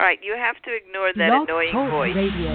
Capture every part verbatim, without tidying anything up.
All right, you have to ignore that Blog annoying Talk voice. Radio.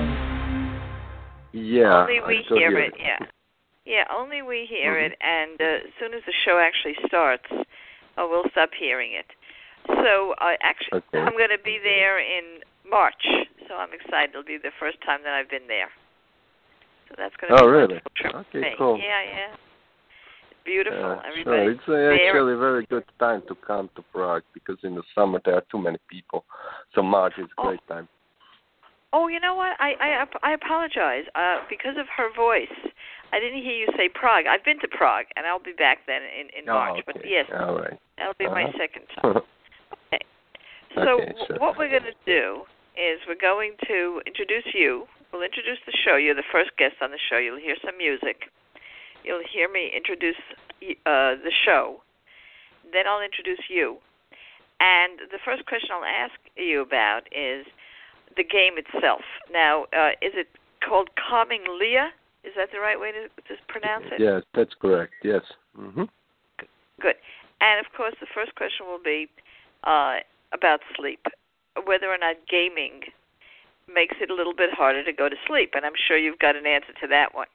Yeah, Only we I hear hear it. Yeah, yeah. Only we hear Mhm. it, and uh, as soon as the show actually starts, uh, we'll stop hearing it. So, uh, actually, Okay. I'm going to be there in March, so I'm excited. It'll be the first time that I've been there. So that's going to Oh, be a really? wonderful trip. Okay, for me. cool. Yeah, yeah. It's beautiful. Uh, Everybody's sure. It's uh, there. actually a very good time to come to Prague because in the summer there are too many people. So March is a Oh. great time. Oh, you know what? I I, I apologize. Uh, because of her voice, I didn't hear you say Prague. I've been to Prague, and I'll be back then in, in Oh, March. okay. But yes, All right. that'll be my Uh-huh. second time. Okay. So Okay, w- sure. what we're going to do is we're going to introduce you. We'll introduce the show. You're the first guest on the show. You'll hear some music. You'll hear me introduce uh, the show. Then I'll introduce you. And the first question I'll ask you about is the game itself. Now, uh, is it called Calming Leah? Is that the right way to, to pronounce it? Yes, that's correct. Yes. Mm-hmm. Good. And, of course, the first question will be uh, about sleep, whether or not gaming makes it a little bit harder to go to sleep. And I'm sure you've got an answer to that one.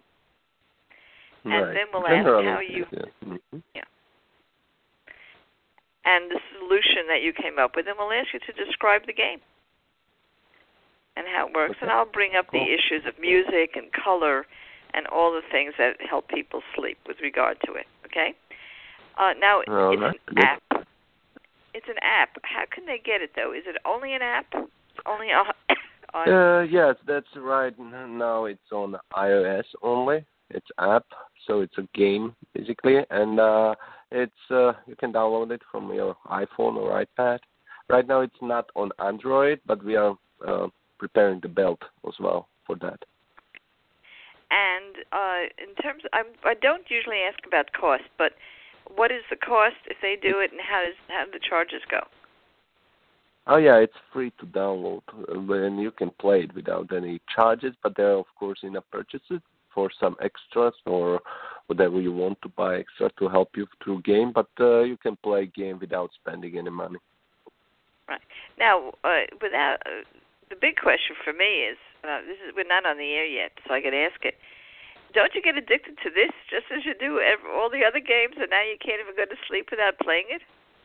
And Right. then we'll Generally, ask how you... yes. Mm-hmm. Yeah. And the solution that you came up with, and we'll ask you to describe the game and how it works. Okay. And I'll bring up Cool. the issues of music and color and all the things that help people sleep with regard to it, okay? Uh, now, All it's right. an Good. app. It's an app. How can they get it, though? Is it only an app? Only on... on Uh, yes, that's right. N- Now it's on iOS only. It's app, so it's a game basically, and uh, it's uh, you can download it from your iPhone or iPad. Right now it's not on Android, but we are uh, preparing the build as well for that. And uh, in terms, I'm, I don't usually ask about cost, but what is the cost if they do it, and how does how do the charges go? Oh yeah, it's free to download, uh, and you can play it without any charges. But there are of course in-app purchases for some extras or whatever you want to buy extra to help you through game. But uh, you can play game without spending any money. Right. Now, uh, without uh, the big question for me is, uh, this is we're not on the air yet, so I could ask it. Don't you get addicted to this just as you do every, all the other games, and now you can't even go to sleep without playing it?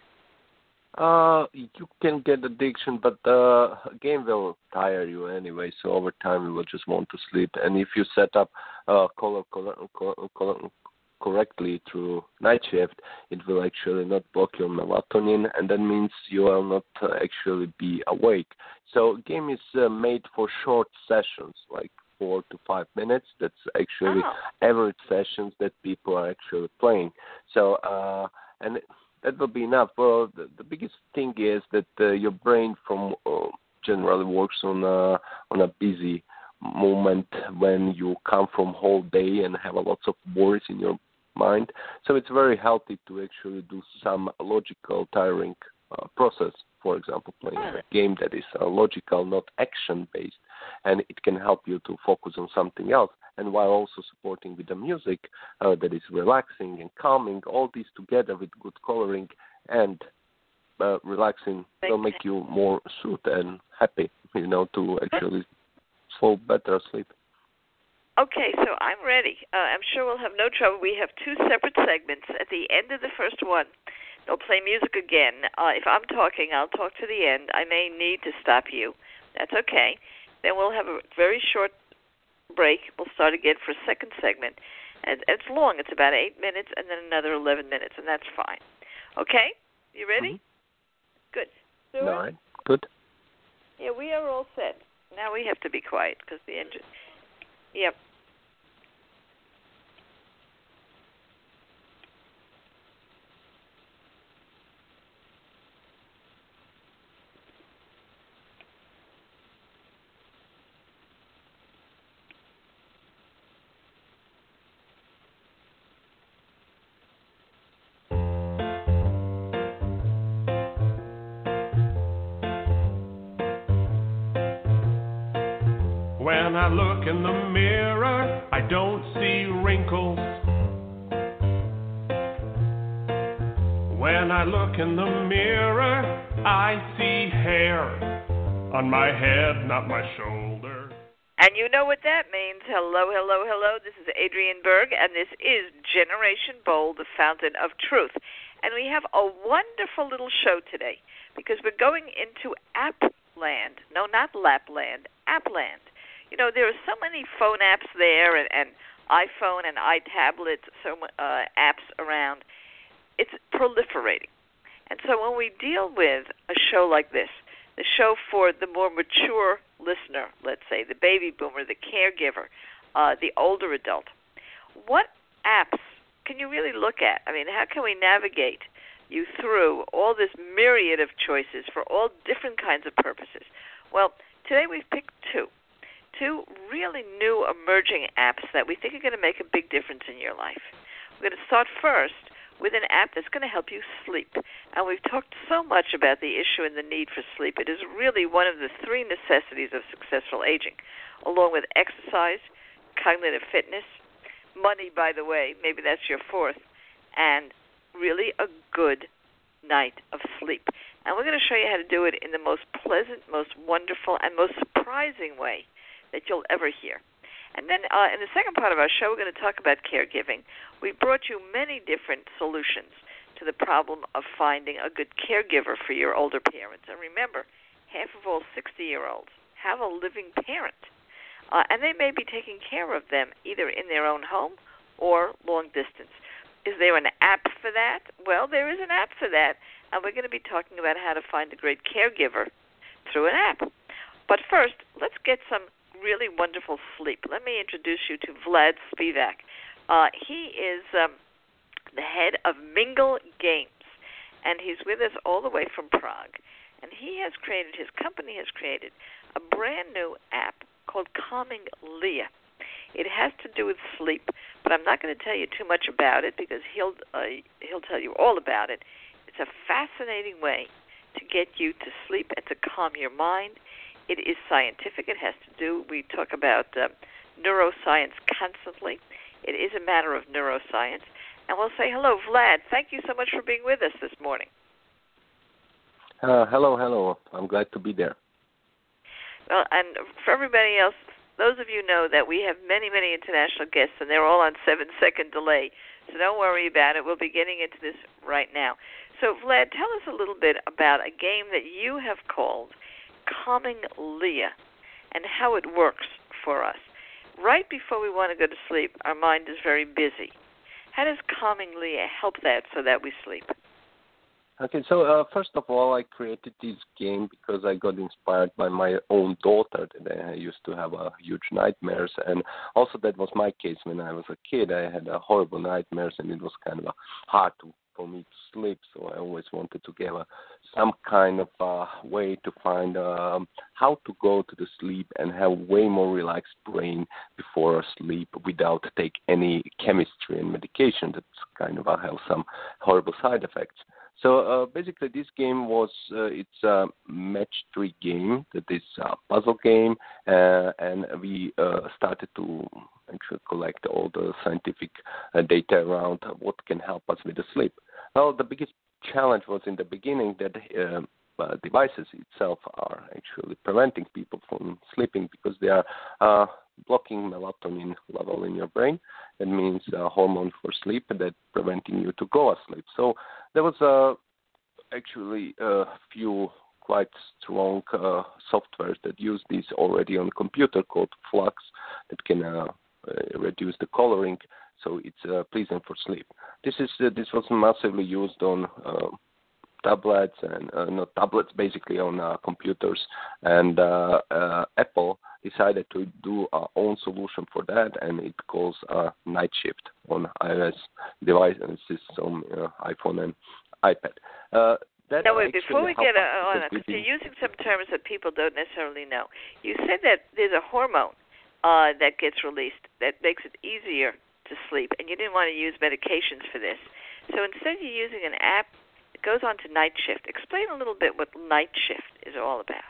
Uh, you can get addiction, but uh, a game will tire you anyway. So over time, you will just want to sleep. And if you set up uh, color, color, color, color correctly through night shift, it will actually not block your melatonin, and that means you will not uh, actually be awake. So game is uh, made for short sessions, like four to five minutes. That's actually Oh. average sessions that people are actually playing. So uh, and that will be enough. Well, the, the biggest thing is that uh, your brain from uh, generally works on a, on a busy moment when you come from whole day and have a lots of worries in your mind. So it's very healthy to actually do some logical, tiring uh, process. For example, playing a game that is uh, logical, not action-based, and it can help you to focus on something else. And while also supporting with the music uh, that is relaxing and calming, all these together with good coloring and uh, relaxing will make you more soothed and happy, you know, to actually fall better asleep. Okay, so I'm ready. Uh, I'm sure we'll have no trouble. We have two separate segments. At the end of the first one, they'll play music again. Uh, if I'm talking, I'll talk to the end. I may need to stop you. That's okay. Then we'll have a very short break. We'll start again for a second segment. And it's long. It's about eight minutes and then another eleven minutes, and that's fine. Okay? You ready? Mm-hmm. Good. All right. Good. Yeah, we are all set. Now we have to be quiet because the engine... Yep. When I look in the mirror, I don't see wrinkles. When I look in the mirror, I see hair. on my head, not my shoulder. And you know what that means. Hello, hello, hello. This is Adrienne Berg, and this is Generation Bold, the fountain of truth. And we have a wonderful little show today because we're going into app land. No, not Lapland, app land. You know, there are so many phone apps there and, and iPhone and iTablet, so uh, apps around. It's proliferating. And so when we deal with a show like this, the show for the more mature listener, let's say, the baby boomer, the caregiver, uh, the older adult, what apps can you really look at? I mean, how can we navigate you through all this myriad of choices for all different kinds of purposes? Well, today we've picked two, two really new emerging apps that we think are going to make a big difference in your life. We're going to start first with an app that's going to help you sleep. And we've talked so much about the issue and the need for sleep. It is really one of the three necessities of successful aging, along with exercise, cognitive fitness, money, by the way, maybe that's your fourth, and really a good night of sleep. And we're going to show you how to do it in the most pleasant, most wonderful, and most surprising way that you'll ever hear. And then uh, in the second part of our show, we're going to talk about caregiving. We brought you many different solutions to the problem of finding a good caregiver for your older parents. And remember, half of all sixty-year-olds have a living parent, uh, and they may be taking care of them either in their own home or long distance. Is there an app for that? Well, there is an app for that, and we're going to be talking about how to find a great caregiver through an app. But first, let's get some really wonderful sleep. Let me introduce you to Vlad Spivak. Uh, he is um, the head of Mingle Games, and he's with us all the way from Prague. And he has created, his company has created, a brand new app called Calming Leah. It has to do with sleep, but I'm not going to tell you too much about it because he'll uh, he'll tell you all about it. It's a fascinating way to get you to sleep and to calm your mind. It is scientific. It has to do, we talk about uh, neuroscience constantly. It is a matter of neuroscience. And we'll say hello, Vlad. Thank you so much for being with us this morning. Uh, hello, hello. I'm glad to be there. Well, and for everybody else, those of you know that we have many, many international guests, and they're all on seven-second delay. So don't worry about it. We'll be getting into this right now. So, Vlad, tell us a little bit about a game that you have called Calming Leah and how it works for us. Right before we want to go to sleep, our mind is very busy. How does Calming Leah help that so that we sleep? Okay, so uh, first of all, I created this game because I got inspired by my own daughter. That I used to have uh, huge nightmares, and also that was my case when I was a kid. I had uh, horrible nightmares, and it was kind of uh, hard to, for me to sleep, so I always wanted to give uh, some kind of uh, way to find uh, how to go to the sleep and have way more relaxed brain before sleep without take any chemistry and medication that kind of uh, have some horrible side effects. So uh, basically, this game was uh, it's a match three game that is a puzzle game, uh, and we uh, started to actually collect all the scientific uh, data around what can help us with the sleep. Well, the biggest challenge was in the beginning that uh, uh, devices itself are actually preventing people from sleeping because they are uh, blocking melatonin level in your brain. That means a hormone for sleep that preventing you to go asleep. So there was uh, actually a few quite strong uh, softwares that use this already on computer called Flux that can uh, uh, reduce the coloring, so it's uh, pleasant for sleep. This is uh, this was massively used on uh, tablets and uh, not tablets, basically on uh, computers, and uh, uh, Apple decided to do our own solution for that, and it calls uh, Night Shift on iOS devices on uh, iPhone and iPad. Uh, that now, wait, before we get uh, on it, because you're using some terms that people don't necessarily know. You said that there's a hormone uh, that gets released that makes it easier to sleep, and you didn't want to use medications for this. So instead you're using an app that goes on to Night Shift. Explain a little bit what Night Shift is all about.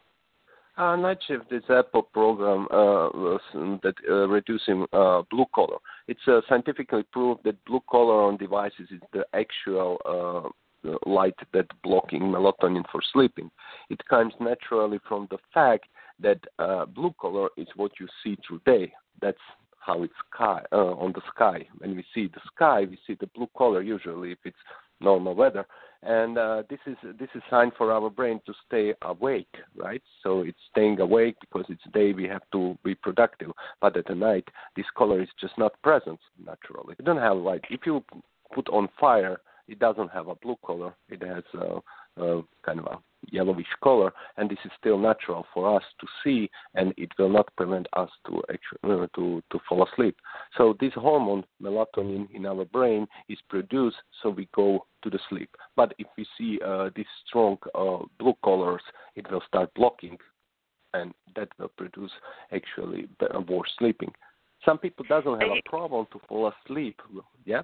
Uh, Night Shift is an Apple program uh, that uh, reducing uh, blue color. It's uh, scientifically proved that blue color on devices is the actual uh, uh, light that's blocking melatonin for sleeping. It comes naturally from the fact that uh, blue color is what you see through day. That's how it's sky uh, on the sky. When we see the sky, we see the blue color usually if it's normal weather. And uh, this is this is sign for our brain to stay awake, right? So it's staying awake because it's day we have to be productive. But at the night, this color is just not present naturally. You don't have light. If you put on fire, it doesn't have a blue color. It has a, a kind of a yellowish color, and this is still natural for us to see, and it will not prevent us to actually uh, to to fall asleep. So this hormone melatonin in our brain is produced, so we go to the sleep. But if we see uh, these strong uh, blue colors, it will start blocking, and that will produce actually worse sleeping. Some people doesn't have a problem to fall asleep. Yeah.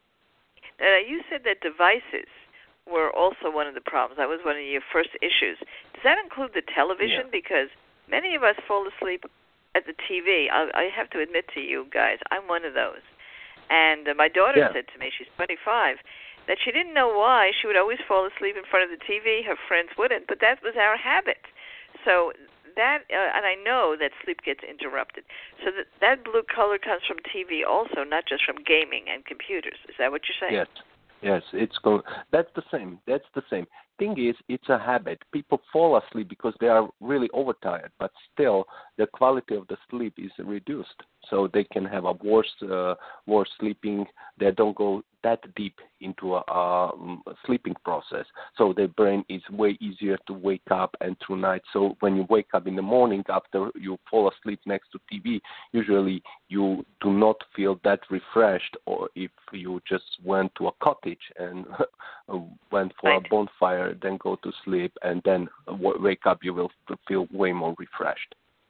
Uh, you said that devices were also one of the problems. That was one of your first issues. Does that include the television? Yeah. Because many of us fall asleep at the T V. I, I have to admit to you guys, I'm one of those. And uh, my daughter yeah. said to me, she's twenty-five, that she didn't know why she would always fall asleep in front of the T V. Her friends wouldn't, but that was our habit. So that, uh, and I know that sleep gets interrupted. So that, that blue color comes from T V also, not just from gaming and computers. Is that what you're saying? Yes. Yes, it's go- that's the same. That's the same. Thing is, it's a habit. People fall asleep because they are really overtired, but still the quality of the sleep is reduced. So they can have a worse, uh, worse sleeping. They don't go that deep into a, a sleeping process. So their brain is way easier to wake up and through night. So when you wake up in the morning after you fall asleep next to T V, usually you do not feel that refreshed. Or if you just went to a cottage and went for right. a bonfire, then go to sleep and then w- wake up, you will feel way more refreshed.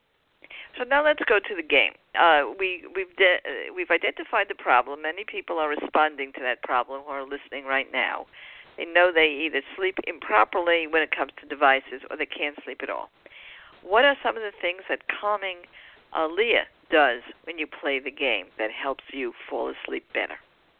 So now let's go to the game. Uh, we, we've de- uh, we've identified the problem. Many people are responding to that problem who are listening right now. They know they either sleep improperly when it comes to devices or they can't sleep at all. What are some of the things that calming uh, Leah does when you play the game that helps you fall asleep better?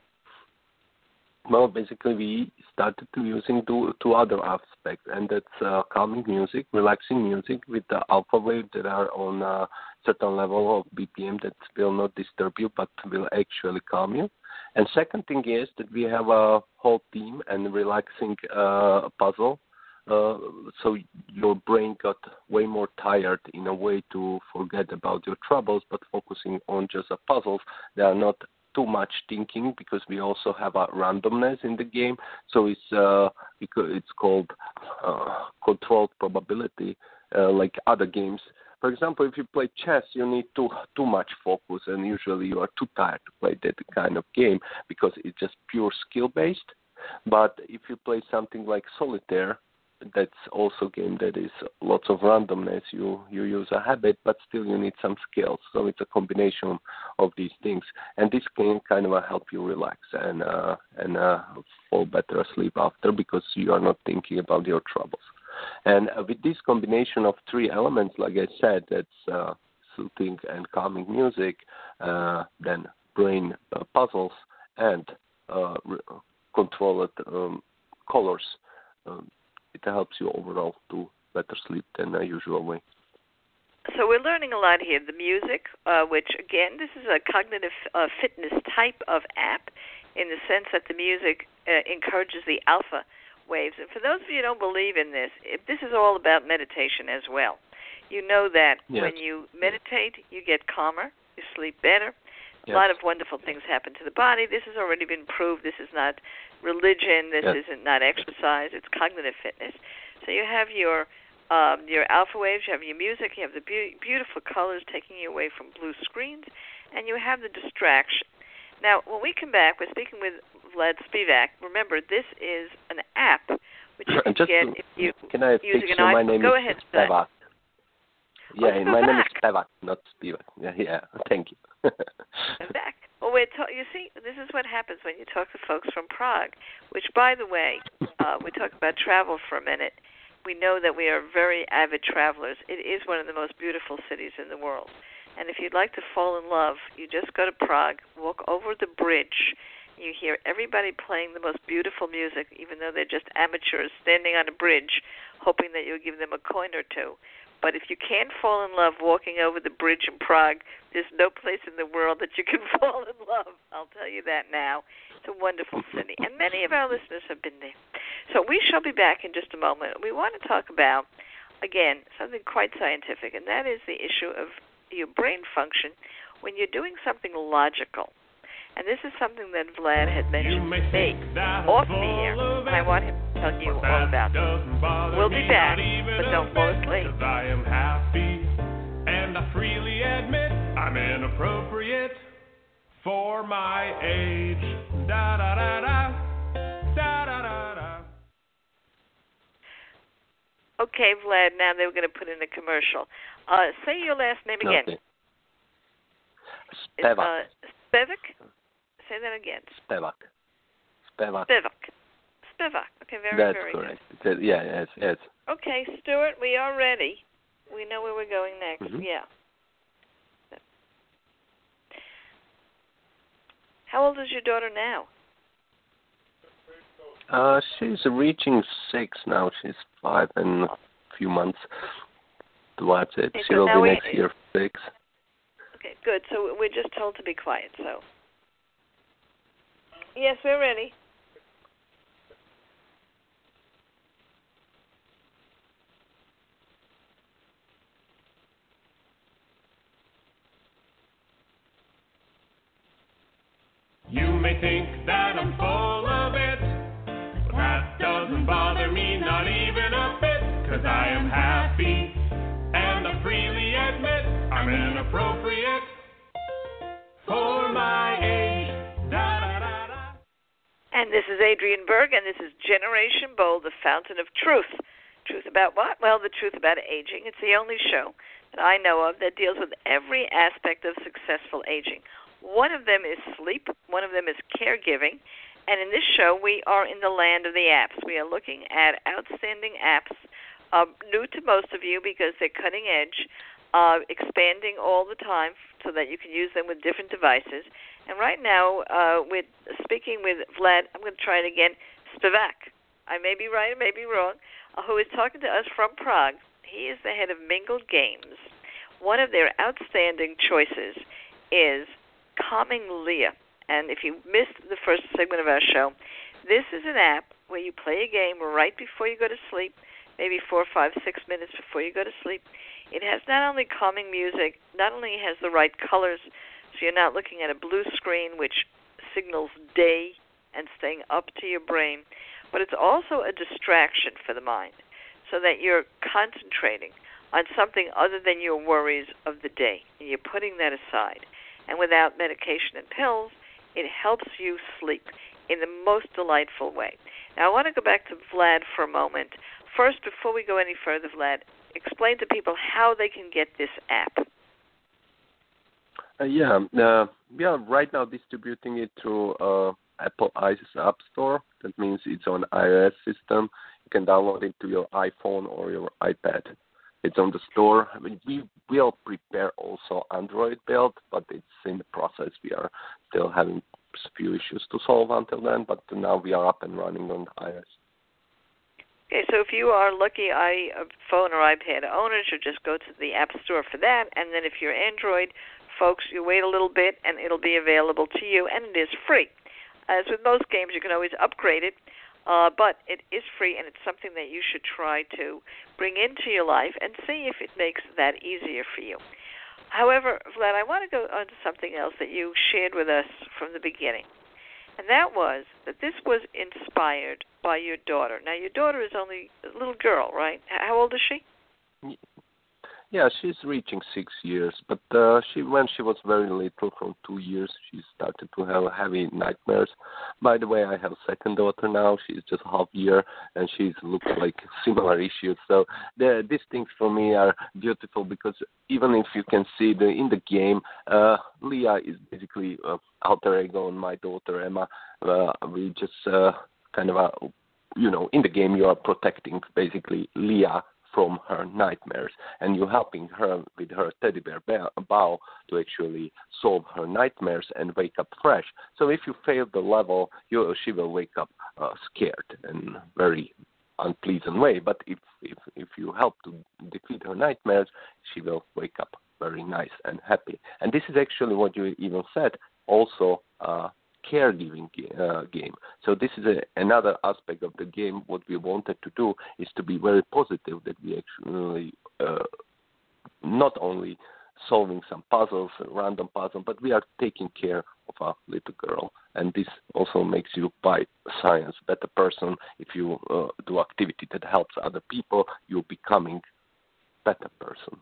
Well, basically, we started to using two, two other aspects, and that's uh, calming music, relaxing music with the alpha waves that are on a certain level of B P M that will not disturb you, but will actually calm you. And second thing is that we have a whole team and relaxing uh, puzzle, uh, so your brain got way more tired in a way to forget about your troubles, but focusing on just the puzzles. They are not too much thinking because we also have a randomness in the game, so it's uh, it's called uh, controlled probability, uh, like other games. For example, if you play chess, you need too too much focus, and usually you are too tired to play that kind of game because it's just pure skill based. But if you play something like solitaire, that's also a game that is lots of randomness. You you use a habit, but still you need some skills. So it's a combination of these things, and this can kind of help you relax and uh, and uh, fall better asleep after because you are not thinking about your troubles. And uh, with this combination of three elements, like I said, that's uh, soothing and calming music, uh, then brain uh, puzzles and uh, re- controlled um, colors. Um, It helps you overall to better sleep than a usual way. So we're learning a lot here. The music, uh, which, again, this is a cognitive uh, fitness type of app in the sense that the music uh, encourages the alpha waves. And for those of you who don't believe in this, if this is all about meditation as well. You know that yes. when you meditate, you get calmer, you sleep better. Yes. A lot of wonderful things happen to the body. This has already been proved. This is not religion. This yes. isn't not exercise. It's cognitive fitness. So you have your um, your alpha waves. You have your music. You have the be- beautiful colors taking you away from blue screens, and you have the distraction. Now, when we come back, we're speaking with Vlad Spivak. Remember, this is an app which you can Just get to, if you can I using an you? iPhone. My name Go is ahead, Spivak. Yeah, oh, my Spivak. name is Spivak, not Spivak. Yeah, yeah. Thank you. I'm back. Well, we're ta- you see, this is what happens when you talk to folks from Prague, which, by the way, uh, we talk about travel for a minute. We know that we are very avid travelers. It is one of the most beautiful cities in the world. And if you'd like to fall in love, you just go to Prague, walk over the bridge, You hear everybody playing the most beautiful music, even though they're just amateurs standing on a bridge, hoping that you'll give them a coin or two. But if you can't fall in love walking over the bridge in Prague, there's no place in the world that you can fall in love. I'll tell you that now. It's a wonderful city, and many of our listeners have been there. So we shall be back in just a moment. We want to talk about, again, something quite scientific, and that is the issue of your brain function when you're doing something logical. And this is something that Vlad had mentioned to me off the air, and I want him to tell you all about it. We'll be back, but don't fall asleep. I am happy, and I freely admit I'm inappropriate for my age. Da da da da, da da da da. Okay, Vlad, now they were going to put in a commercial. Uh, say your last name again. Okay. Spevak. Uh, Spevak? Say that again. Spevak. Spevak. Spivak. Spivak. Okay, very, That's very correct. good. Yeah, yes, yes. Okay, Stuart, we are ready. We know where we're going next. Mm-hmm. Yeah. How old is your daughter now? Uh, she's reaching six now. She's five in a few months. That's it. Okay, She so will now be we- next year six. Okay, good. So we're just told to be quiet, so. Yes, we're ready. You may think that I'm full of it, but that doesn't bother me, not even a bit, 'cause I am happy, and I freely admit I'm inappropriate for my age. Da, da, da, da. And this is Adrienne Berg, and this is Generation Bold, the fountain of truth. Truth about what? Well, the truth about aging. It's the only show that I know of that deals with every aspect of successful aging. One of them is sleep. One of them is caregiving. And in this show, we are in the land of the apps. We are looking at outstanding apps, uh, new to most of you because they're cutting edge, uh, expanding all the time so that you can use them with different devices. And right now, uh, we're speaking with Vlad. I'm going to try it again. Spivak. I may be right, I may be wrong. Uh, who is talking to us from Prague. He is the head of Mingled Games. One of their outstanding choices is Calming Leah. And if you missed the first segment of our show, this is an app where you play a game right before you go to sleep, maybe four, five, six minutes before you go to sleep. It has not only calming music, not only has the right colors, so you're not looking at a blue screen which signals day and staying up to your brain, but it's also a distraction for the mind so that you're concentrating on something other than your worries of the day, and you're putting that aside. And without medication and pills, it helps you sleep in the most delightful way. Now, I want to go back to Vlad for a moment. First, before we go any further, Vlad, explain to people how they can get this app. Uh, yeah, uh, we are right now distributing it through uh, Apple iOS App Store. That means it's on iOS system. You can download it to your iPhone or your iPad. It's on the store. I mean, we will prepare also Android build, but it's in the process. We are still having a few issues to solve until then, but now we are up and running on iOS. Okay, so if you are lucky iPhone or iPad owners, you just go to the App Store for that, and then if you're Android folks, you wait a little bit, and it'll be available to you, and it is free. As with most games, you can always upgrade it, uh, but it is free, and it's something that you should try to bring into your life and see if it makes that easier for you. However, Vlad, I want to go on to something else that you shared with us from the beginning, and that was that this was inspired by your daughter. Now, your daughter is only a little girl, right? How old is she? Yeah, she's reaching six years, but uh, she when she was very little, from two years, she started to have heavy nightmares. By the way, I have a second daughter now. She's just half year, and she looks like similar issues. So the, these things for me are beautiful because even if you can see the in the game, uh, Leah is basically uh, alter ego on my daughter Emma. Uh, we just uh, kind of, uh, you know, in the game you are protecting basically Leah from her nightmares, and you're helping her with her teddy bear bow to actually solve her nightmares and wake up fresh. So if you fail the level, you, she will wake up uh, scared and very unpleasant way. But if, if if you help to defeat her nightmares, she will wake up very nice and happy. And this is actually what you even said, also uh, caregiving uh, game. So this is a, another aspect of the game. What we wanted to do is to be very positive, that we actually uh, not only solving some puzzles, random puzzle, but we are taking care of a little girl. And this also makes you, by science, better person. If you uh, do activity that helps other people, you're becoming better person.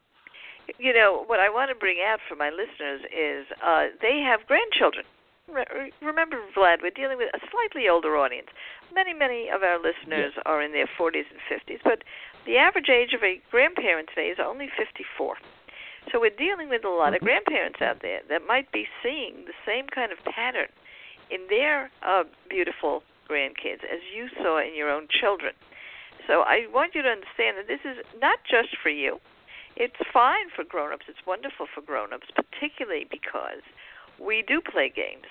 You know, what I want to bring out for my listeners is uh, they have grandchildren. Re- remember, Vlad, we're dealing with a slightly older audience. Many, many of our listeners yes. are in their forties and fifties, but the average age of a grandparent today is only fifty-four. So we're dealing with a lot mm-hmm. of grandparents out there that might be seeing the same kind of pattern in their uh, beautiful grandkids as you saw in your own children. So I want you to understand that this is not just for you. It's fine for grown-ups. It's wonderful for grown-ups, particularly because we do play games.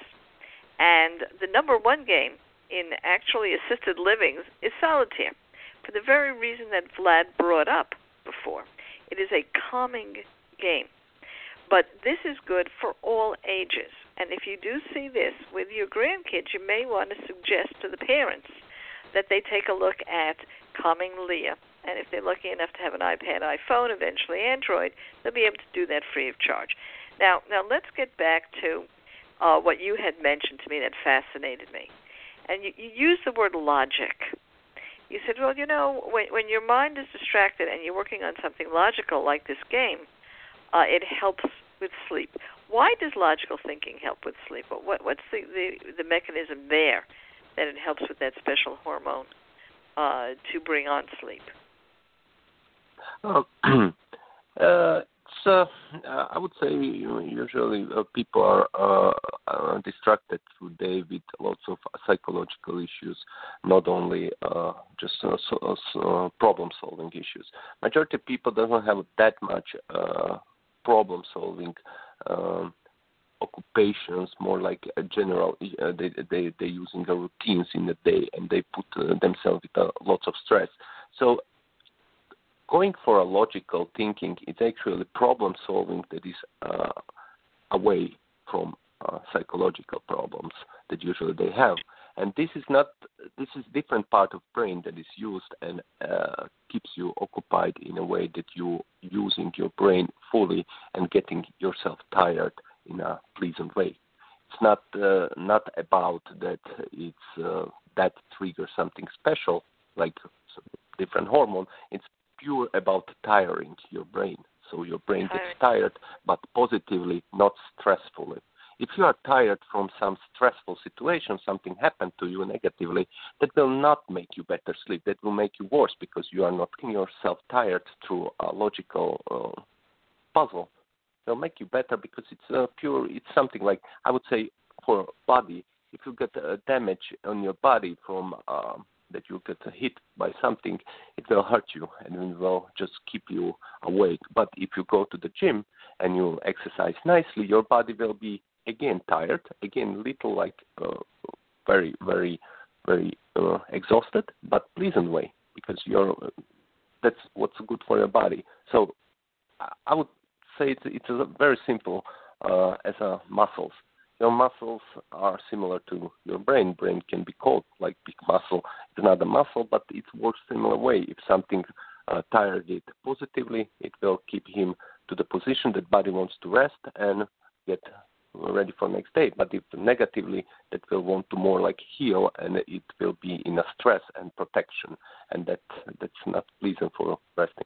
And the number one game in actually assisted living is solitaire, for the very reason that Vlad brought up before. It is a calming game. But this is good for all ages. And if you do see this with your grandkids, you may want to suggest to the parents that they take a look at Calming Leah. And if they're lucky enough to have an iPad, iPhone, eventually Android, they'll be able to do that free of charge. Now, now let's get back to uh, what you had mentioned to me that fascinated me. And you, you used the word logic. You said, well, you know, when, when your mind is distracted and you're working on something logical like this game, uh, it helps with sleep. Why does logical thinking help with sleep? What, what's the, the, the mechanism there that it helps with that special hormone uh, to bring on sleep? Uh, uh, so uh, I would say usually uh, people are uh, uh, distracted through day with lots of psychological issues, not only uh, just uh, so, uh, problem-solving issues. Majority of people doesn't have that much uh, problem-solving um, occupations, more like a general. Uh, they they they using the routines in the day, and they put uh, themselves with uh, lots of stress. So going for a logical thinking, it's actually problem solving that is uh, away from uh, psychological problems that usually they have. And this is not, this is different part of brain that is used and uh, keeps you occupied in a way that you using your brain fully and getting yourself tired in a pleasant way. It's not uh, not about that it's uh, that triggers something special like different hormone. It's pure about tiring your brain. So your brain gets tired, but positively, not stressfully. If you are tired from some stressful situation, something happened to you negatively, that will not make you better sleep. That will make you worse because you are not making yourself tired through a logical uh, puzzle. It will make you better because it's uh, pure, it's something like, I would say, for body, if you get uh, damage on your body from uh, that you get hit by something, it will hurt you and it will just keep you awake. But if you go to the gym and you exercise nicely, your body will be again tired, again little like uh, very, very, very uh, exhausted, but pleasant way because you're. Uh, that's what's good for your body. So I would say it's it's a very simple uh, as a muscles. Your muscles are similar to your brain. Brain can be called like big muscle. It's another muscle, but it works similar way. If something uh, tired it positively, it will keep him to the position that body wants to rest and get ready for next day. But if negatively, that will want to more like heal, and it will be in a stress and protection, and that that's not pleasant for resting.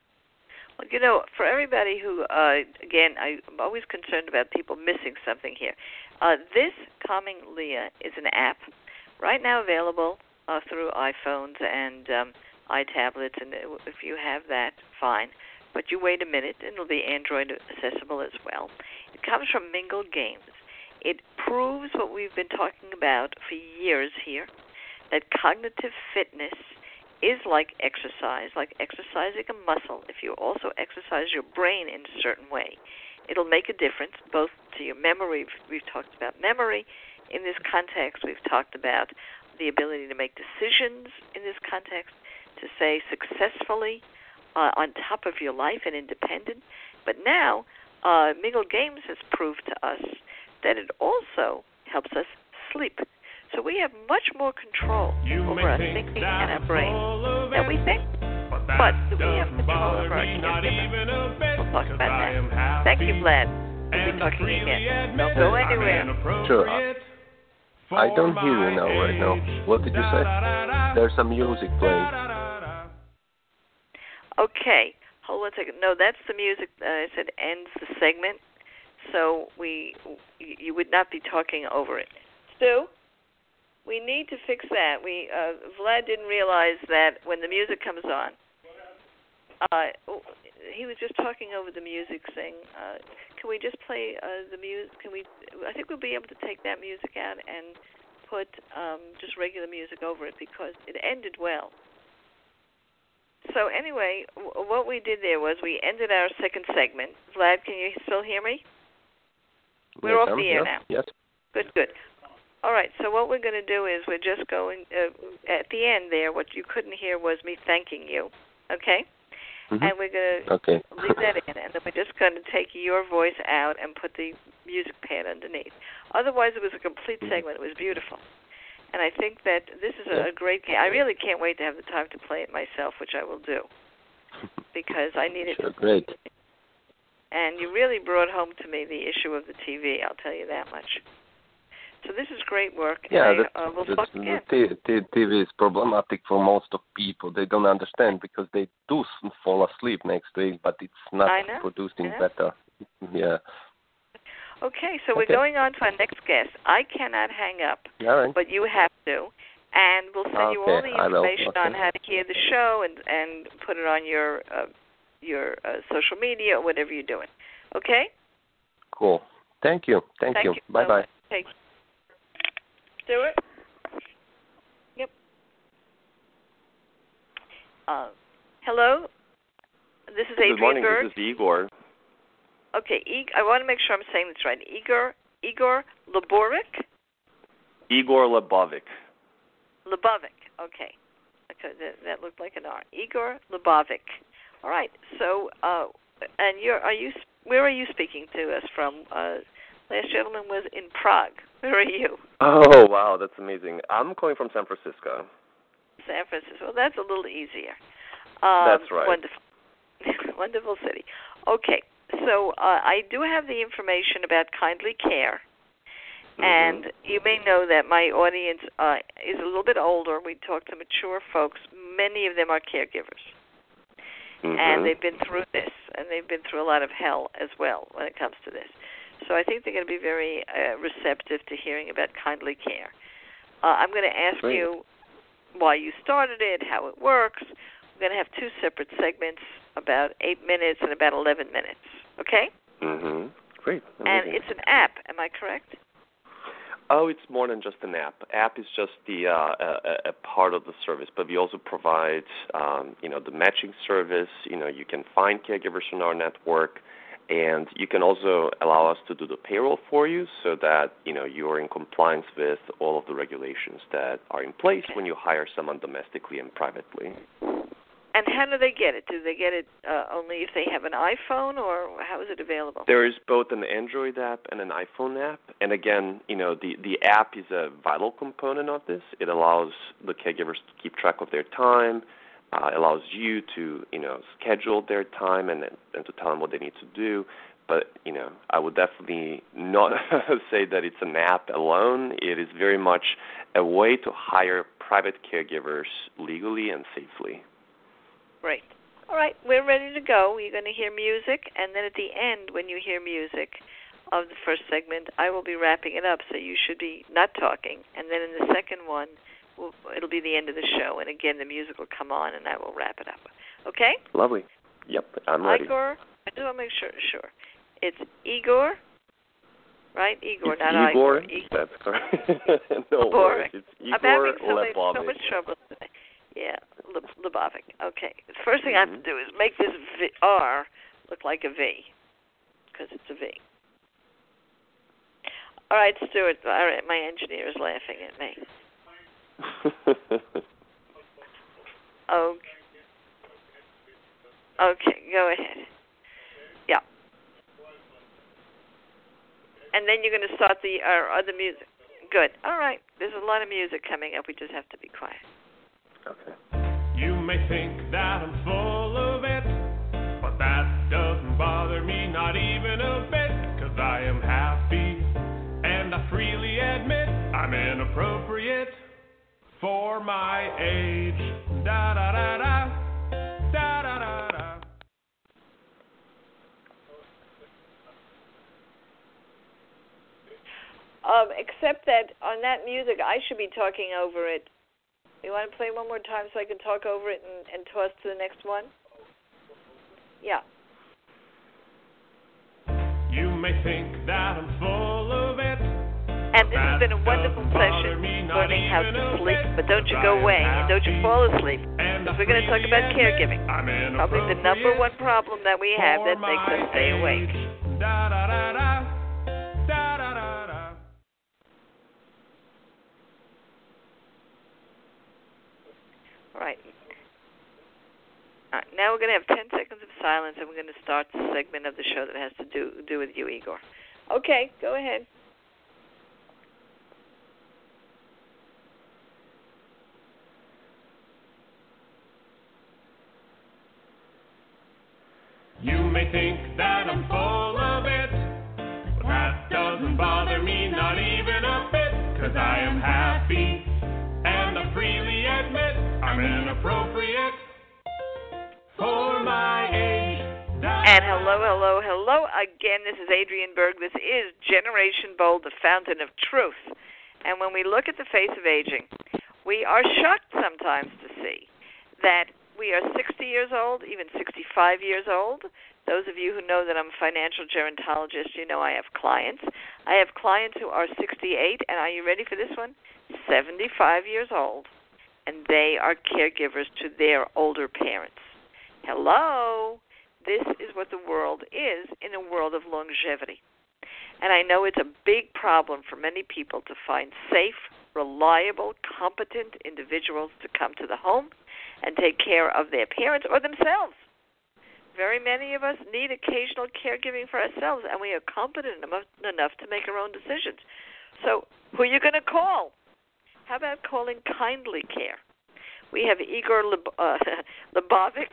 Well, you know, for everybody who, uh, again, I'm always concerned about people missing something here. Uh, this Calming Leah is an app right now available uh, through iPhones and um, iTablets, and if you have that, fine. But you wait a minute, and it'll be Android accessible as well. It comes from Mingle Games. It proves what we've been talking about for years here, that cognitive fitness is like exercise, like exercising a muscle. If you also exercise your brain in a certain way, it'll make a difference both to your memory. We've talked about memory in this context. We've talked about the ability to make decisions in this context, to say successfully uh, on top of your life and independent. But now, uh, Mingle Games has proved to us that it also helps us sleep. So we have much more control You over may our think thinking that and our I'm brain full of than we it, think. but that But do we have doesn't control bother over our me, not caregiver? even a bit, We'll talk 'cause about I that. am happy. Thank you, Vlad. We'll be And I talking freely again. admit Don't go I'm anywhere. inappropriate for I don't hear you now, right now. my What did you say? age. There's some music playing. Okay. Hold on a second. No, that's the music. Uh, I said ends the segment, so we you would not be talking over it. Stu, we need to fix that. We uh, Vlad didn't realize that when the music comes on, uh, he was just talking over the music, saying, uh, "Can we just play uh, the music? Can we? I think we'll be able to take that music out and put um, just regular music over it because it ended well." So anyway, w- what we did there was we ended our second segment. Vlad, can you still hear me? We're Yes, off I'm the air here. now. Yes. Good, good. All right, so what we're going to do is we're just going, uh, at the end there, what you couldn't hear was me thanking you, okay? Mm-hmm. And we're going to Okay. leave that in, and then we're just going to take your voice out and put the music pad underneath. Otherwise, it was a complete segment. It was beautiful. And I think that this is a, Yeah. a great game. I really can't wait to have the time to play it myself, which I will do, because I need it. Sure, great. And you really brought home to me the issue of the T V, I'll tell you that much. So this is great work. Yeah, and that's, I, uh, we'll that's, talk the again. t- t- T V is problematic for most of people. They don't understand because they do s- fall asleep next to it, but it's not I know, producing I know. better. Yeah. Okay, so we're Okay. going on to our next guest. I cannot hang up, All right. but you have to. And we'll send you all Okay, the I will. information Okay. on how to hear the show and, and put it on your uh, your uh, social media or whatever you're doing. Okay? Cool. Thank you. Thank, Thank you. you. Bye bye. Take Stuart? Yep. Uh, hello? This is Adrian Good morning. Berg. This is Igor. Okay, Ig- I want to make sure I'm saying this right. Igor Igor Leboric? Igor Lebovic. Lebovic. Okay. Okay, that, that looked like an R. Igor Lebovic. All right. So, uh, and you're are you where are you speaking to us from? Uh, last gentleman was in Prague. Where are you? Oh, wow. That's amazing. I'm calling from San Francisco. San Francisco. Well, that's a little easier. Um, That's right. Wonderful. Wonderful city. Okay. So uh, I do have the information about Kindly Care. Mm-hmm. And you may know that my audience uh, is a little bit older. We talk to mature folks. Many of them are caregivers. Mm-hmm. And they've been through this, and they've been through a lot of hell as well when it comes to this. So I think they're going to be very uh, receptive to hearing about Kindly Care. Uh, I'm going to ask Great. you why you started it, how it works. We're going to have two separate segments, about eight minutes and about eleven minutes. Okay? Mm-hmm. Great. And Amazing. it's an app. Am I correct? Oh, it's more than just an app. App is just the uh, a, a part of the service, but we also provide, um, you know, the matching service. You know, you can find caregivers in our network, and you can also allow us to do the payroll for you, so that you know you are in compliance with all of the regulations that are in place Okay. when you hire someone domestically and privately. And how do they get it? Do they get it uh, only if they have an iPhone, or how is it available? There is both an Android app and an iPhone app. And again, you know, the, the app is a vital component of this. It allows the caregivers to keep track of their time, uh, allows you to, you know, schedule their time and and to tell them what they need to do. But, you know, I would definitely not say that it's an app alone. It is very much a way to hire private caregivers legally and safely. Great. All right, we're ready to go. You're going to hear music, and then at the end, when you hear music of the first segment, I will be wrapping it up, so you should be not talking. And then in the second one, we'll, it'll be the end of the show, and again, the music will come on, and I will wrap it up. Okay? Lovely. Yep, I'm ready. Igor, I just want to make sure. Sure. It's Igor, right? Igor, It's not Igor. Igor. Igor. That's correct. No Igor. worries. It's I'm Igor having so, much, so Lebovic. much trouble today. Yeah, Lub- Lubovic. Okay. The first thing Mm-hmm. I have to do is make this v- R look like a V, because it's a V. All right, Stuart. All right, my engineer is laughing at me. Okay. Okay, go ahead. Yeah. And then you're going to start the uh, other music. Good. All right. There's a lot of music coming up. We just have to be quiet. Okay. You may think that I'm full of it, but that doesn't bother me, not even a bit, 'cause I am happy, and I freely admit I'm inappropriate for my age. Da da da da, da da da da. Um, except that on that music, I should be talking over it. You want to play one more time so I can talk over it and, and toss to the next one? Yeah. You may think that I'm full of it, And this has been a wonderful session, learning how to sleep. But don't you go away, and don't you fall asleep, because we're going to talk about caregiving. Probably the number one problem that we have that makes us stay awake. Da da da da, da da da da. All right. All right. Now we're going to have ten seconds of silence, and we're going to start the segment of the show that has to do do with you, Igor. Okay, go ahead. You may think that I'm full of it, but that doesn't bother me, not even a bit, 'cause I am happy, and I freely admit I'm inappropriate for my age. And hello, hello, hello again. This is Adrienne Berg. This is Generation Bold, the fountain of truth. And when we look at the face of aging, we are shocked sometimes to see that we are sixty years old, even sixty-five years old. Those of you who know that I'm a financial gerontologist, you know I have clients. I have clients who are sixty-eight, and are you ready for this one? seventy-five years old, and they are caregivers to their older parents. Hello? This is what the world is in a world of longevity. And I know it's a big problem for many people to find safe, reliable, competent individuals to come to the home and take care of their parents or themselves. Very many of us need occasional caregiving for ourselves, and we are competent enough to make our own decisions. So who are you going to call? How about calling Kindly Care? We have Igor Lub- uh, Lubovic,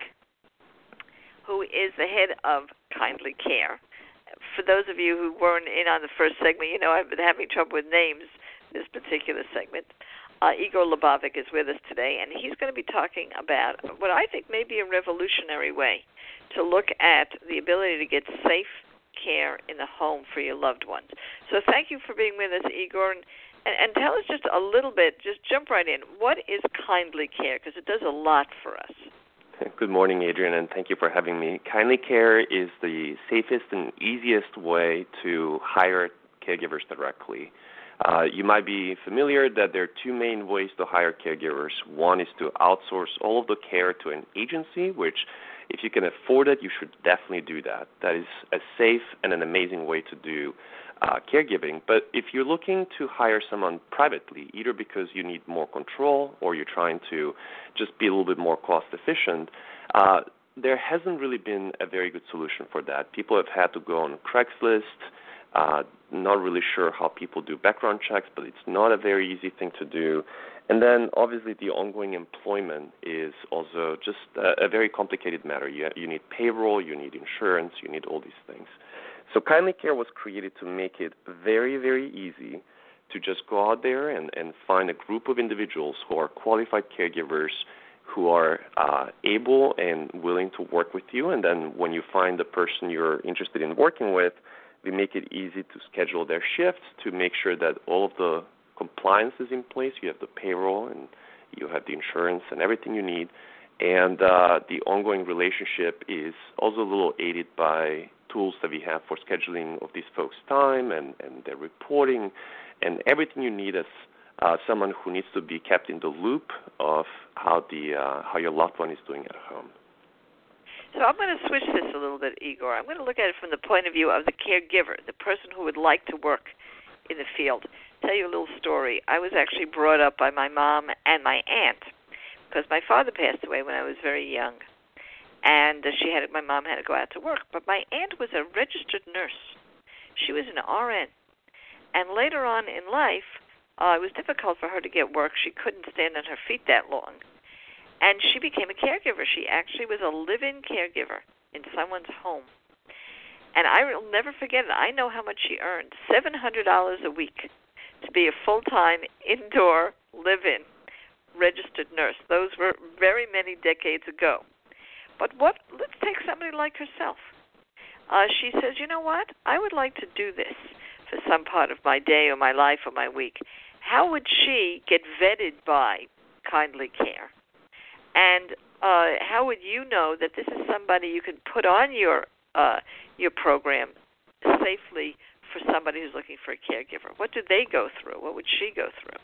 who is the head of Kindly Care. For those of you who weren't in on the first segment, you know I've been having trouble with names this particular segment. Uh, Igor Lubovic is with us today, and he's going to be talking about what I think may be a revolutionary way to look at the ability to get safe care in the home for your loved ones. So thank you for being with us, Igor, and, and, and tell us just a little bit, just jump right in. What is Kindly Care? Because it does a lot for us. Good morning, Adrienne, and thank you for having me. Kindly Care is the safest and easiest way to hire caregivers directly. Uh, you might be familiar that there are two main ways to hire caregivers. One is to outsource all of the care to an agency, which if you can afford it, you should definitely do that. That is a safe and an amazing way to do uh, caregiving. But if you're looking to hire someone privately, either because you need more control or you're trying to just be a little bit more cost efficient, uh, there hasn't really been a very good solution for that. People have had to go on Craigslist, uh, not really sure how people do background checks, but it's not a very easy thing to do. And then, obviously, the ongoing employment is also just a, a very complicated matter. You, you need payroll, you need insurance, you need all these things. So Kindly Care was created to make it very, very easy to just go out there and, and find a group of individuals who are qualified caregivers who are uh, able and willing to work with you. And then when you find the person you're interested in working with, we make it easy to schedule their shifts, to make sure that all of the compliance is in place. You have the payroll and you have the insurance and everything you need. And uh, the ongoing relationship is also a little aided by tools that we have for scheduling of these folks' time and, and their reporting and everything you need as uh, someone who needs to be kept in the loop of how the uh, how your loved one is doing at home. So I'm going to switch this a little bit, Igor. I'm going to look at it from the point of view of the caregiver, the person who would like to work in the field. Tell you a little story. I was actually brought up by my mom and my aunt because my father passed away when I was very young, and uh, she had my mom had to go out to work. But my aunt was a registered nurse. She was an R N, and later on in life, uh, it was difficult for her to get work. She couldn't stand on her feet that long. And she became a caregiver. She actually was a live-in caregiver in someone's home. And I will never forget it. I know how much she earned, seven hundred dollars a week to be a full-time indoor live-in registered nurse. Those were very many decades ago. But what? Let's take somebody like herself. Uh, she says, you know what? I would like to do this for some part of my day or my life or my week. How would she get vetted by Kindly Care? And uh, how would you know that this is somebody you can put on your uh, your program safely for somebody who's looking for a caregiver? What do they go through? What would she go through?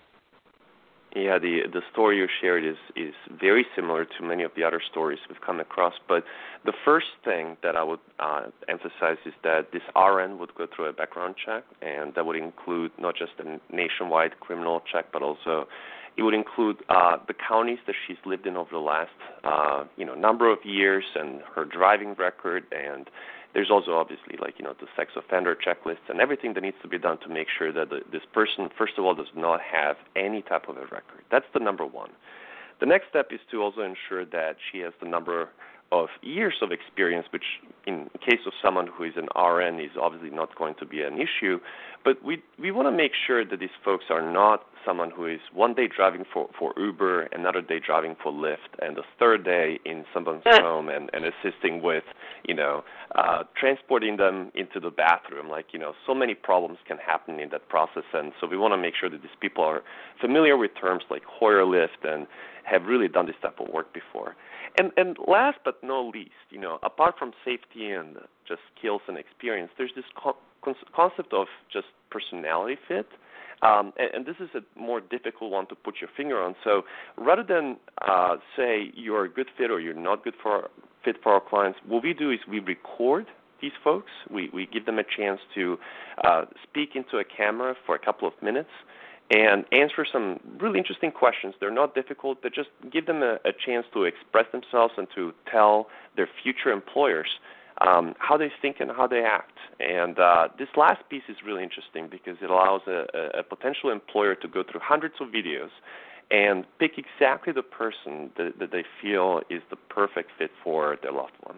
Yeah, the the story you shared is, is very similar to many of the other stories we've come across. But the first thing that I would uh, emphasize is that this R N would go through a background check, and that would include not just a nationwide criminal check, but also it would include uh, the counties that she's lived in over the last uh, you know number of years and her driving record, and there's also obviously like you know the sex offender checklists and everything that needs to be done to make sure that the, this person, first of all, does not have any type of a record. That's the number one. The next step is to also ensure that she has the number of years of experience, which in case of someone who is an R N is obviously not going to be an issue. But we we want to make sure that these folks are not someone who is one day driving for, for Uber, another day driving for Lyft, and the third day in someone's home and, and assisting with, you know, uh, transporting them into the bathroom. Like, you know, so many problems can happen in that process. And so we want to make sure that these people are familiar with terms like Hoyer Lift and have really done this type of work before. And and last but not least, you know, apart from safety and just skills and experience, there's this co- concept of just personality fit. Um, and, and this is a more difficult one to put your finger on. So rather than uh, say you're a good fit or you're not good for fit for our clients, what we do is we record these folks. We, we give them a chance to uh, speak into a camera for a couple of minutes and answer some really interesting questions. They're not difficult, but just give them a, a chance to express themselves and to tell their future employers um, how they think and how they act. And uh, this last piece is really interesting because it allows a, a, a potential employer to go through hundreds of videos and pick exactly the person that, that they feel is the perfect fit for their loved one.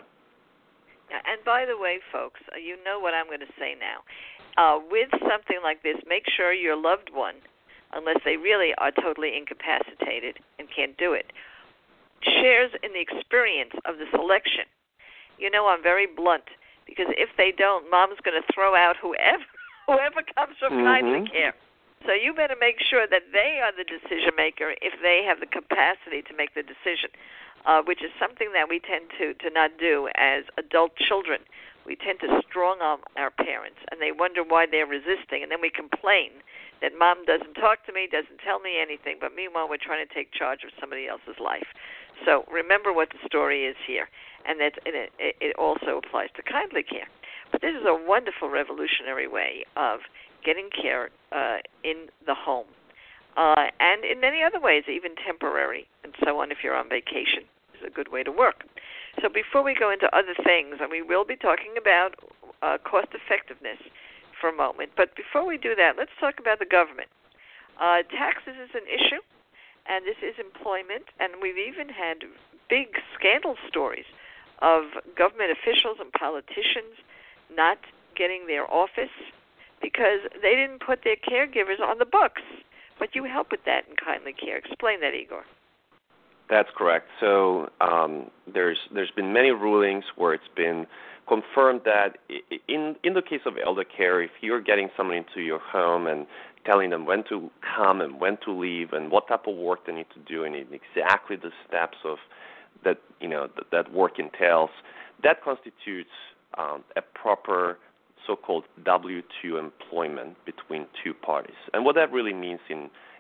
And by the way, folks, you know what I'm going to say now. Uh, with something like this, make sure your loved one, unless they really are totally incapacitated and can't do it, shares in the experience of the selection. You know, I'm very blunt, because if they don't, Mom's going to throw out whoever whoever comes from mm-hmm. Kindly Care. So you better make sure that they are the decision maker if they have the capacity to make the decision, uh, which is something that we tend to, to not do as adult children. We tend to strong arm our parents, and they wonder why they're resisting, and then we complain that Mom doesn't talk to me, doesn't tell me anything, but meanwhile we're trying to take charge of somebody else's life. So remember what the story is here, and that it, it also applies to Kindly Care. But this is a wonderful revolutionary way of getting care uh, in the home, uh, and in many other ways, even temporary and so on if you're on vacation is a good way to work. So before we go into other things, and we will be talking about uh, cost effectiveness for a moment, but before we do that, let's talk about the government. Uh, taxes is an issue, and this is employment, and we've even had big scandal stories of government officials and politicians not getting their office because they didn't put their caregivers on the books. But you help with that in Kindly Care. Explain that, Igor. That's correct. So um, there's there's been many rulings where it's been confirmed that in in the case of elder care, if you're getting someone into your home and telling them when to come and when to leave and what type of work they need to do and exactly the steps of that you know that, that work entails, that constitutes um, a proper so-called W two employment between two parties. And what that really means in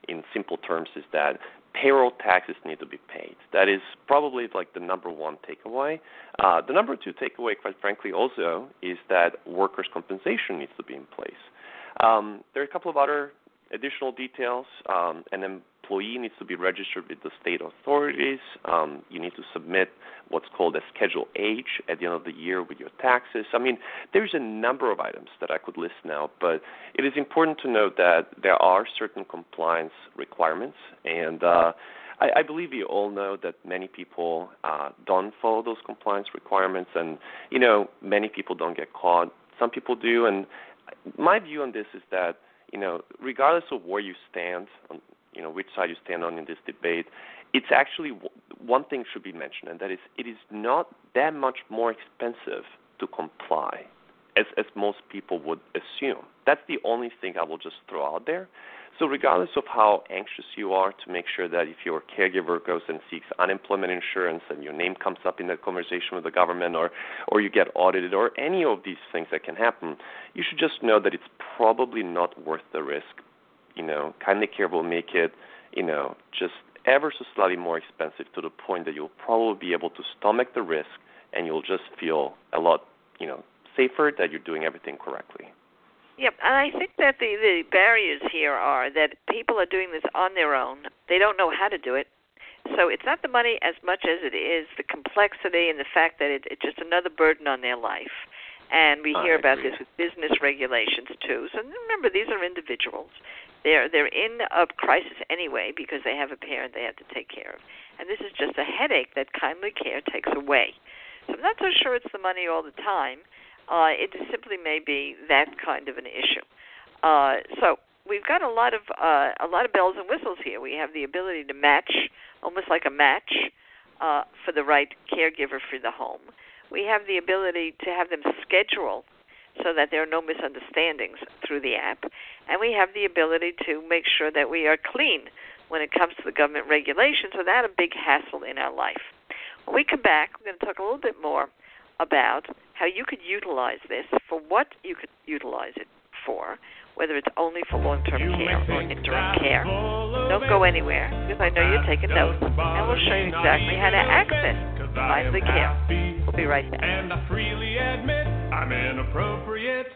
in simple terms, is that payroll taxes need to be paid. That is probably like the number one takeaway. Uh, the number two takeaway, quite frankly, also is that workers' compensation needs to be in place. Um, there are a couple of other additional details. Um, an employee needs to be registered with the state authorities. Um, you need to submit what's called a Schedule H at the end of the year with your taxes. I mean, there's a number of items that I could list now, but it is important to note that there are certain compliance requirements, and uh, I, I believe we all know that many people uh, don't follow those compliance requirements, and, you know, many people don't get caught. Some people do, and my view on this is that, you know, regardless of where you stand, on, you know, which side you stand on in this debate, it's actually one thing should be mentioned, and that is it is not that much more expensive to comply as, as most people would assume. That's the only thing I will just throw out there. So regardless of how anxious you are to make sure that if your caregiver goes and seeks unemployment insurance and your name comes up in that conversation with the government, or, or you get audited, or any of these things that can happen, you should just know that it's probably not worth the risk. You know, Kindly Care will make it, you know, just ever so slightly more expensive to the point that you'll probably be able to stomach the risk, and you'll just feel a lot, you know, safer that you're doing everything correctly. Yep, and I think that the, the barriers here are that people are doing this on their own. They don't know how to do it. So it's not the money as much as it is the complexity and the fact that it, it's just another burden on their life. And we hear about this with business regulations, too. So remember, these are individuals. They're, they're in a crisis anyway because they have a parent they have to take care of. And this is just a headache that Kindly Care takes away. So I'm not so sure it's the money all the time. Uh, it simply may be that kind of an issue. Uh, so we've got a lot of uh, a lot of bells and whistles here. We have the ability to match, almost like a match, uh, for the right caregiver for the home. We have the ability to have them schedule so that there are no misunderstandings through the app. And we have the ability to make sure that we are clean when it comes to the government regulations without a big hassle in our life. When we come back, we're going to talk a little bit more about how you could utilize this, for what you could utilize it for, whether it's only for long-term care or interim care. Don't go anywhere, because I know you're taking notes, and we'll show you exactly how to access Kindly Care. We'll be right back. And I freely admit I'm inappropriate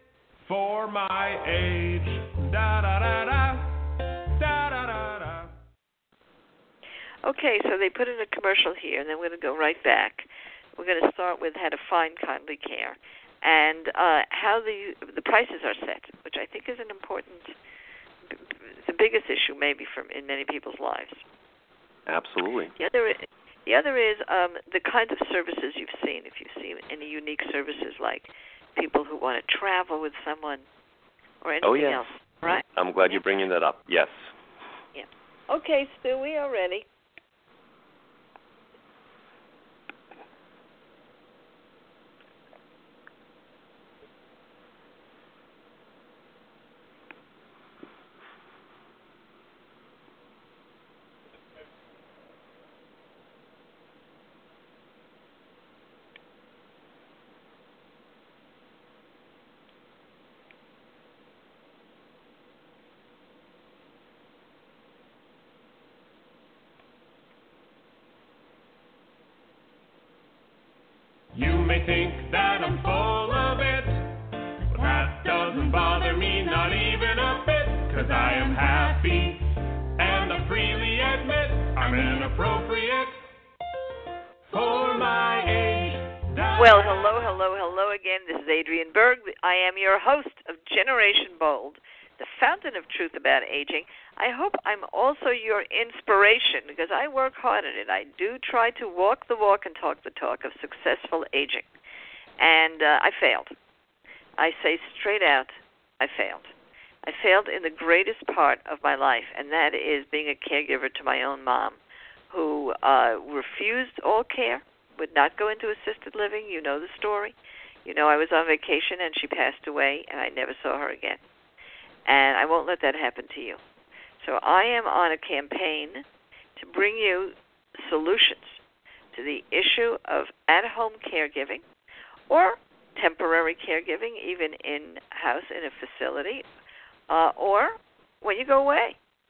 for my age. Da da da da. Da da da da. Okay, so they put in a commercial here, and then we're going to go right back. We're going to start with how to find Kindly Care and uh, how the the prices are set, which I think is an important, the biggest issue maybe from in many people's lives. Absolutely. The other, the other is um, the kinds of services you've seen. If you've seen any unique services like people who want to travel with someone or anything oh, yes. else, right? I'm glad you're bringing that up. Yes. Yeah. Okay, Stu, we are ready. You may think that I'm full of it, but that doesn't bother me, not even a bit, 'cause I am happy, and I freely admit I'm inappropriate for my age. Well, hello, hello, hello again. This is Adrienne Berg. I am your host of Generation Bold, the fountain of truth about aging. I hope I'm also your inspiration, because I work hard at it. I do try to walk the walk and talk the talk of successful aging. And uh, I failed. I say straight out, I failed. I failed in the greatest part of my life, and that is being a caregiver to my own mom, who uh, refused all care, would not go into assisted living. You know the story. You know I was on vacation, and she passed away, and I never saw her again. And I won't let that happen to you. So I am on a campaign to bring you solutions to the issue of at-home caregiving or temporary caregiving, even in-house in a facility, uh, or when you go away.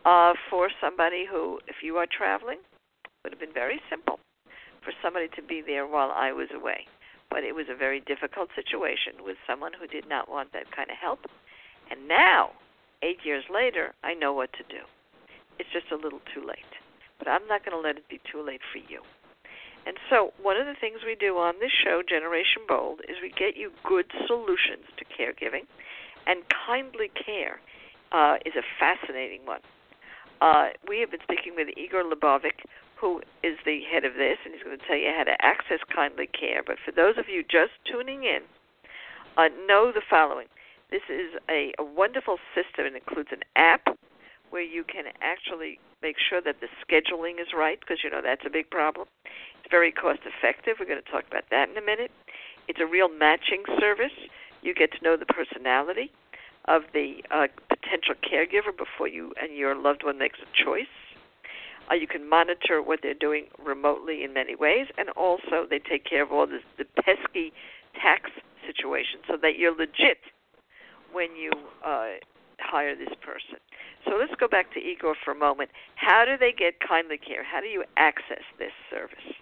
uh, for somebody who, if you are traveling, would have been very simple for somebody to be there while I was away. But it was a very difficult situation with someone who did not want that kind of help. And now, eight years later, I know what to do. It's just a little too late. But I'm not going to let it be too late for you. And so one of the things we do on this show, Generation Bold, is we get you good solutions to caregiving. And Kindly Care uh, is a fascinating one. Uh, we have been speaking with Igor Lebovic, who is the head of this, and he's going to tell you how to access Kindly Care. But for those of you just tuning in, uh, know the following. This is a, a wonderful system. It includes an app where you can actually make sure that the scheduling is right, because, you know, that's a big problem. It's very cost-effective. We're going to talk about that in a minute. It's a real matching service. You get to know the personality of the uh, potential caregiver before you and your loved one makes a choice. Uh, you can monitor what they're doing remotely in many ways, and also they take care of all this, the pesky tax situation so that you're legit when you uh, hire this person. So let's go back to Igor for a moment. How do they get Kindly Care? How do you access this service?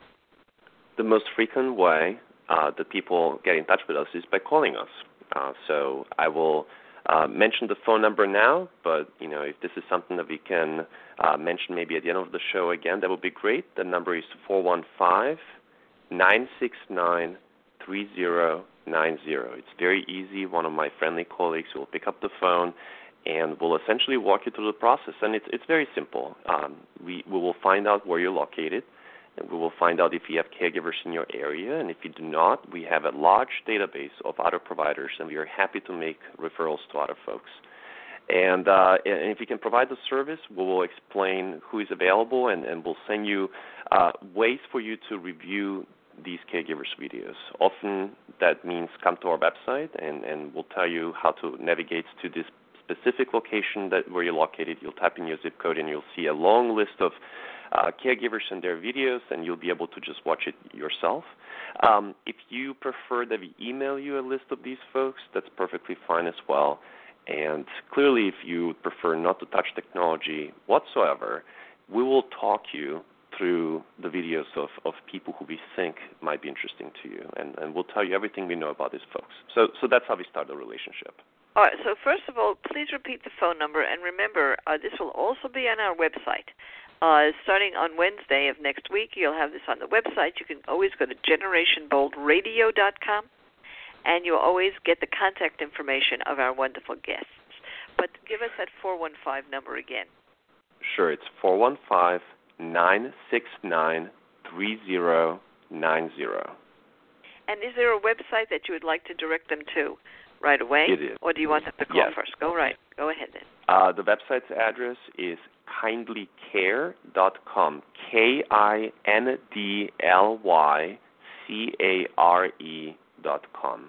The most frequent way uh, that people get in touch with us is by calling us. Uh, so I will uh, mention the phone number now, but you know, if this is something that we can uh, mention maybe at the end of the show again, that would be great. The number is four one five, nine six nine, three zero nine zero. It's very easy. One of my friendly colleagues will pick up the phone and will essentially walk you through the process. And it's it's very simple. Um, we, we will find out where you're located, and we will find out if you have caregivers in your area. And if you do not, we have a large database of other providers, and we are happy to make referrals to other folks. And, uh, and if you can provide the service, we will explain who is available, and, and we'll send you uh, ways for you to review these caregivers' videos. Often that means come to our website, and, and we'll tell you how to navigate to this specific location that where you're located. You'll type in your zip code, and you'll see a long list of uh, caregivers and their videos, and you'll be able to just watch it yourself. Um, if you prefer that we email you a list of these folks, that's perfectly fine as well. And clearly, if you prefer not to touch technology whatsoever, we will talk you through the videos of, of people who we think might be interesting to you, and, and we'll tell you everything we know about these folks. So, so that's how we start the relationship. All right, so first of all, please repeat the phone number, and remember, uh, this will also be on our website. Uh, starting on Wednesday of next week, you'll have this on the website. You can always go to generation bold radio dot com, and you'll always get the contact information of our wonderful guests. But give us that four one five number again. Sure, it's four one five, nine six nine, three zero nine zero. And is there a website that you would like to direct them to right away? It is. Or do you want them to call yes. first? Go right. Go ahead then. Uh, the website's address is kindly care dot com. K I N D L Y C A R E dot com.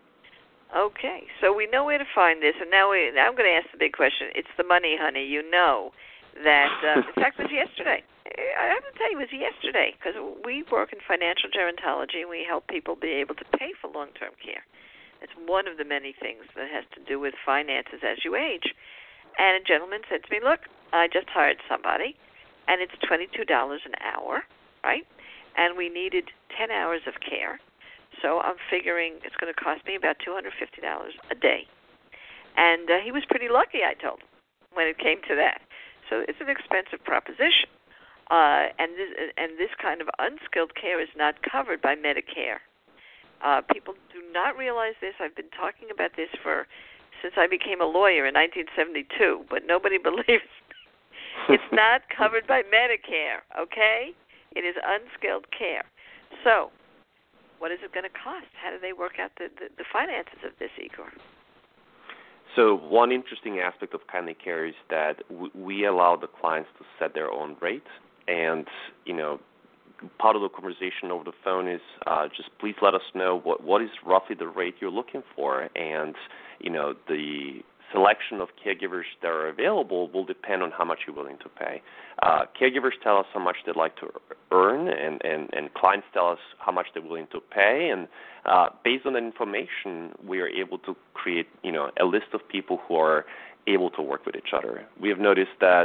Okay, so we know where to find this, and now, we, now I'm going to ask the big question. It's the money, honey. You know that, uh, in fact, it was yesterday. I have to tell you, it was yesterday, because we work in financial gerontology, and we help people be able to pay for long-term care. It's one of the many things that has to do with finances as you age. And a gentleman said to me, look, I just hired somebody, and it's twenty-two dollars an hour, right? And we needed ten hours of care. So I'm figuring it's going to cost me about two hundred fifty dollars a day. And uh, he was pretty lucky, I told him, when it came to that. So it's an expensive proposition. Uh, and, this, and this kind of unskilled care is not covered by Medicare. Uh, people do not realize this. I've been talking about this for since I became a lawyer in nineteen seventy-two, but nobody believes me. It's not covered by Medicare, okay? It is unskilled care. So what is it going to cost? How do they work out the, the, the finances of this, Igor? So one interesting aspect of Kindly Care is that w- we allow the clients to set their own rate. And, you know, part of the conversation over the phone is uh, just please let us know what, what is roughly the rate you're looking for. And, you know, the selection of caregivers that are available will depend on how much you're willing to pay. Uh, caregivers tell us how much they'd like to earn, and, and, and clients tell us how much they're willing to pay. And uh, based on that information, we are able to create, you know, a list of people who are able to work with each other. We have noticed that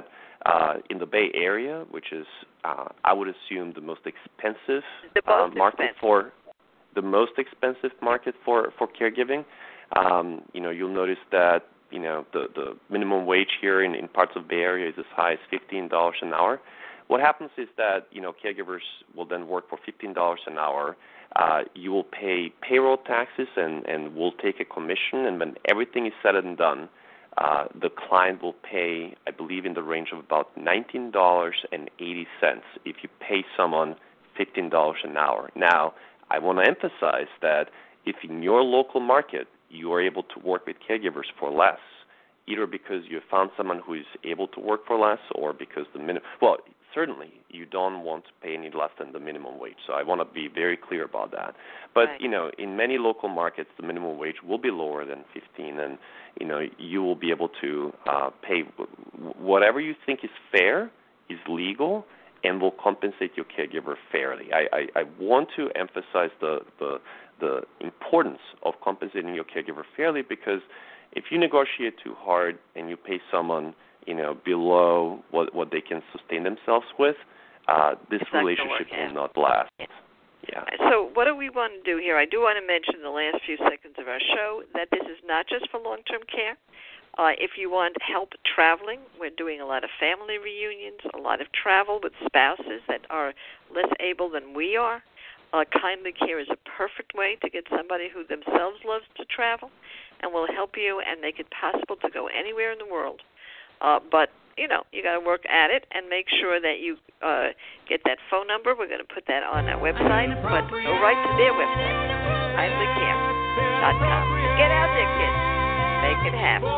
uh, in the Bay Area, which is, uh, I would assume, the most expensive the uh, most market expensive. for the most expensive market for for caregiving. Um, you know, you'll notice that you know the the minimum wage here in, in parts of Bay Area is as high as fifteen dollars an hour. What happens is that you know caregivers will then work for fifteen dollars an hour. Uh, you will pay payroll taxes and and will take a commission, and when everything is said and done, uh, the client will pay, I believe, in the range of about nineteen dollars and eighty cents if you pay someone fifteen dollars an hour. Now, I want to emphasize that if in your local market you are able to work with caregivers for less, either because you found someone who is able to work for less or because the minimum, well, certainly you don't want to pay any less than the minimum wage. So I want to be very clear about that. But, right. you know, in many local markets, the minimum wage will be lower than fifteen, and, you know, you will be able to uh, pay whatever you think is fair, is legal, and will compensate your caregiver fairly. I, I, I want to emphasize the, the the importance of compensating your caregiver fairly, because if you negotiate too hard and you pay someone, you know, below what what they can sustain themselves with, uh, this it's relationship not will not last. Yeah. Yeah. So what do we want to do here? I do want to mention in the last few seconds of our show that this is not just for long-term care. Uh, if you want help traveling, we're doing a lot of family reunions, a lot of travel with spouses that are less able than we are. Uh, Kindly Care is a perfect way to get somebody who themselves loves to travel and will help you and make it possible to go anywhere in the world. Uh, but, you know, you got to work at it and make sure that you uh, get that phone number. We're going to put that on our website, but go right to their website, kindly care dot com. Get out there, kids. Make it happen.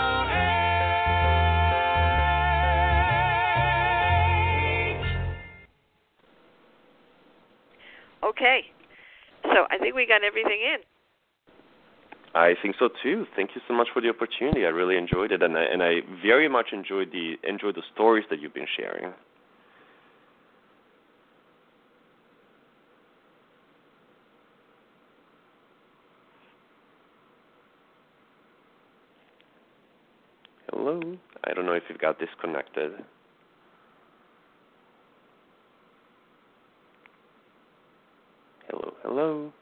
Okay, so I think we got everything in. I think so too. Thank you so much for the opportunity. I really enjoyed it, and I, and I very much enjoyed the enjoyed the stories that you've been sharing. Hello. I don't know if you've got disconnected. Hello. Hello.